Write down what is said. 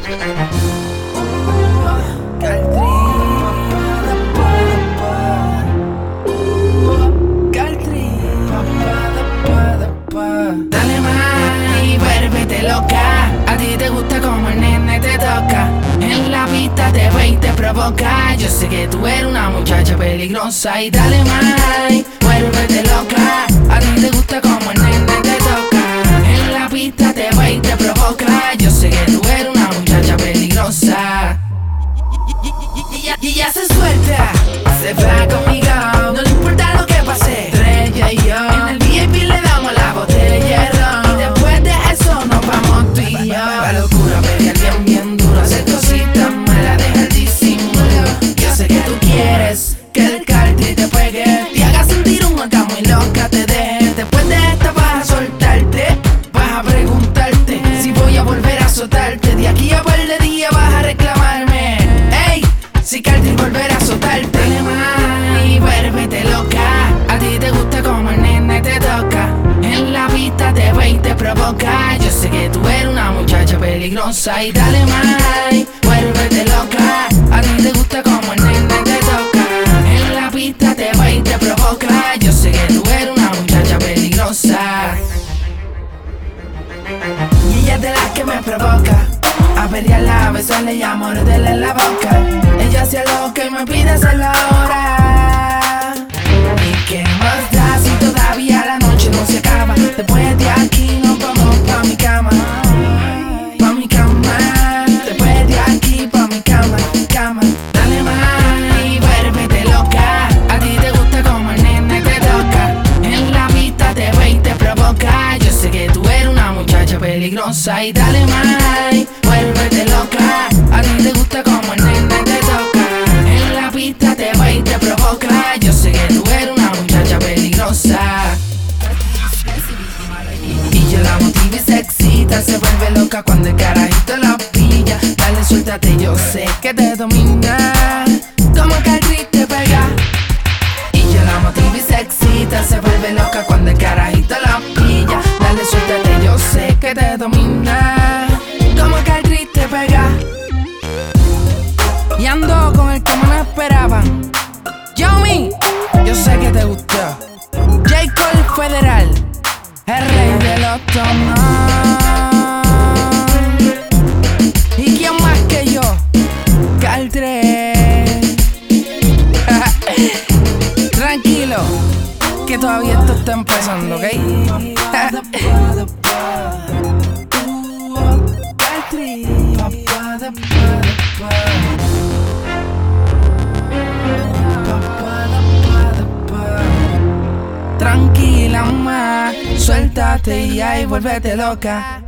Dale más y vuélvete loca. A ti te gusta como el nene te toca. En la pista te ve y te provoca. Yo sé que tú eres una muchacha peligrosa. Y dale más y vuélvete loca. A ti te gusta como el nene te toca. En la pista te ve y te provoca. Yo sé que tú eres una muchacha peligrosa. Y ella se suelta, se va conmigo. No le importa lo que pase, entre ella y yo. En el VIP le damos la botella de ron. Y después de eso nos vamos tú y yo. La locura, pelear bien, bien duro. Hacer cositas malas, deja el disimulo. Yo sé que tú quieres que el country te pegue, te haga sentir un acá muy loca, te deje. Después de esta vas a soltarte, vas a preguntarte si voy a volver a soltarte. De aquí a par de días vas a reclamarme. Ey, si country volver a azotarte. Dale más y vuélvete loca. A ti te gusta como el nene te toca. En la pista te ve y te provoca. Yo sé que tú eres una muchacha peligrosa. Y dale más y vuélvete loca. A ti te gusta como el nene te toca. En la pista te ve y te provoca. Yo sé que tú eres una muchacha peligrosa. Y ella es de las que me provoca. A pelearla, a besarle y a morderle la boca. Ella hace lo que me pide hacerlo ahora. ¿Y qué más da si todavía la noche no se acaba? Después de aquí nos vamos pa' mi cama. Pa' mi cama. Después de aquí pa' mi cama, cama. Dale más y vuélvete loca. A ti te gusta como el nene te toca. En la pista te ve y te provoca. Yo sé que tú eres una muchacha peligrosa. Y dale más y vuélvete loca. A ti te gusta como el nene te toca. En la pista te ve y te provoca. Yo sé que tú eres una muchacha peligrosa. Y yo la motivo y se excita. Se vuelve loca cuando el carajito la pilla. Dale, suéltate, yo sé que te domina. Como que el gris te pega. Y yo la motivo y se excita. Se vuelve loca cuando el carajito la pilla. Dale, suéltate, yo sé que te domina. Como que el gris te pega. Y ando con el que no esperaban. Yomi, yo sé que te gustó. J. Cole Federal, el rey de los tonos. ¿Y quién más que yo? Caltre. Tranquilo, que todavía esto está empezando, ¿ok? Tranquila, ma, suéltate y ahí vuélvete loca.